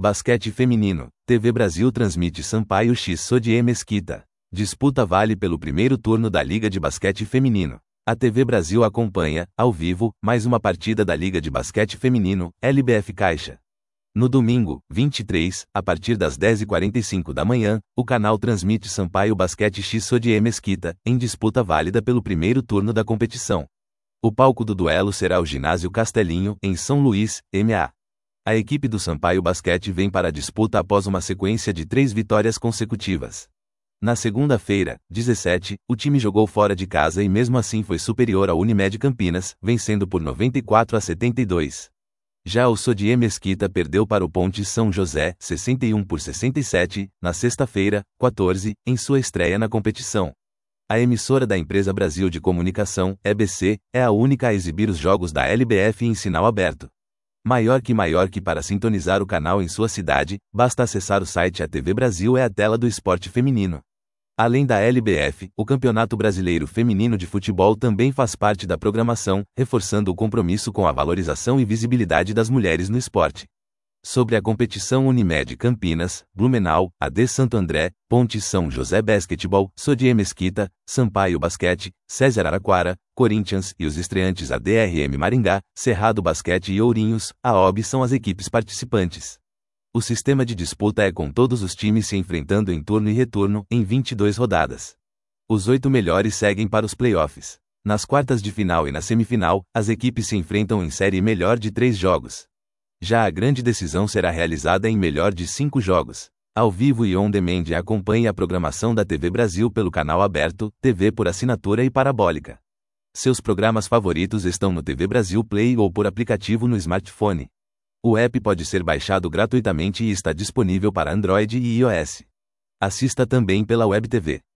Basquete feminino. TV Brasil transmite Sampaio X Sodier Mesquita. Disputa vale pelo primeiro turno da Liga de Basquete Feminino. A TV Brasil acompanha, ao vivo, mais uma partida da Liga de Basquete Feminino, LBF Caixa. No domingo, 23, a partir das 10h45 da manhã, o canal transmite Sampaio Basquete X Sodier Mesquita, em disputa válida pelo primeiro turno da competição. O palco do duelo será o Ginásio Castelinho, em São Luís, MA. A equipe do Sampaio Basquete vem para a disputa após uma sequência de 3 vitórias consecutivas. Na segunda-feira, 17, o time jogou fora de casa e mesmo assim foi superior ao Unimed Campinas, vencendo por 94-72. Já o Sodier Mesquita perdeu para o Ponte São José, 61-67, na sexta-feira, 14, em sua estreia na competição. A emissora da Empresa Brasil de Comunicação, EBC, é a única a exibir os jogos da LBF em sinal aberto. Maior que para sintonizar o canal em sua cidade, basta acessar o site. A TV Brasil é a tela do esporte feminino. Além da LBF, o Campeonato Brasileiro Feminino de Futebol também faz parte da programação, reforçando o compromisso com a valorização e visibilidade das mulheres no esporte. Sobre a competição, Unimed Campinas, Blumenau, AD Santo André, Ponte São José Basquetebol, Sodier Mesquita, Sampaio Basquete, César Araquara, Corinthians e os estreantes ADRM Maringá, Cerrado Basquete e Ourinhos, a OB são as equipes participantes. O sistema de disputa é com todos os times se enfrentando em turno e retorno, em 22 rodadas. Os 8 melhores seguem para os playoffs. Nas quartas de final e na semifinal, as equipes se enfrentam em série melhor de 3 jogos. Já a grande decisão será realizada em melhor de 5 jogos. Ao vivo e on demand, acompanhe a programação da TV Brasil pelo canal aberto, TV por assinatura e parabólica. Seus programas favoritos estão no TV Brasil Play ou por aplicativo no smartphone. O app pode ser baixado gratuitamente e está disponível para Android e iOS. Assista também pela Web TV.